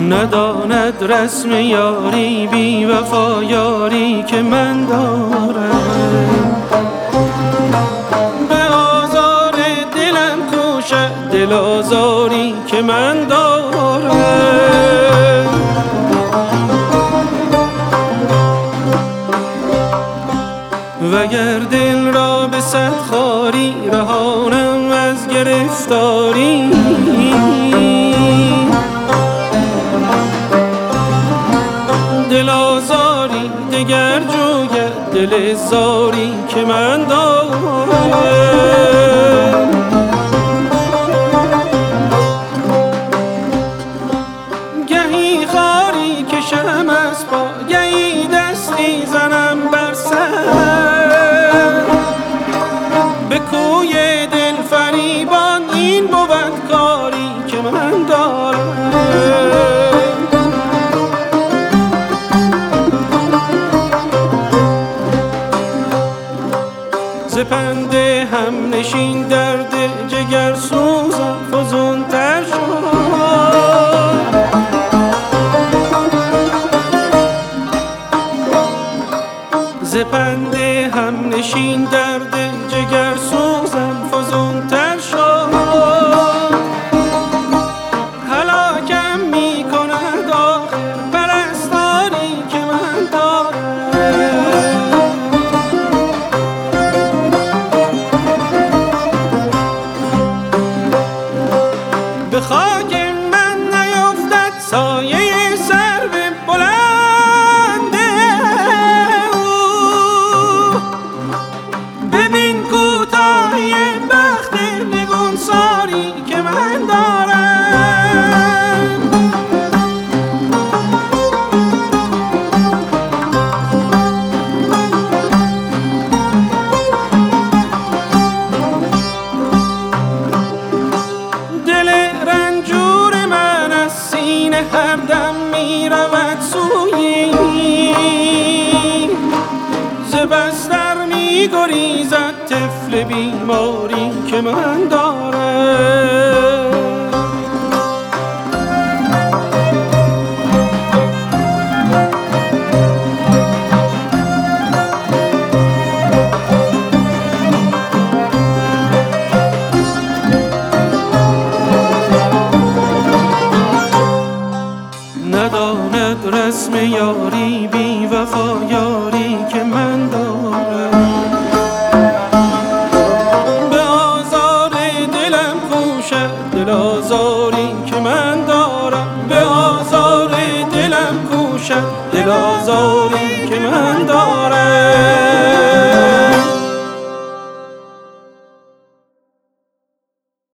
نداند رسم یاری بی وفا یاری که من دارم. به آزار دلم کوشد دل آزاری که من دارم. وگر دل را به صد خواری رهانم از گرفتاری، دل آزاری دگر جوید دل زاری که من دارم. گهی خاری کشم از پا گهی دستی زنم بر سر، به کوی دل فریبان این بود کاری که من دارم. ز پند هم نشین درد جگر سوزم فزون تر شد، ز پند هم نشین درد جگر سوزم فزون تر شد. هلاکم می کند آخر پرستاری که من دارم. به خاک من نیفتد سایه سرو بلند او، ببین کوتاهی بخت نگونساری که من دارم. دل رنجور من از سینه هر دم می رود سویی، ز بستر می گریزد طفل بیماری که من دارم. نداند رسم یاری بی وفا یاری که من دارم. به آزار دلم کوشد دل آزاری که من دارم. به آزار دلم کوشد دل آزاری که من دارم.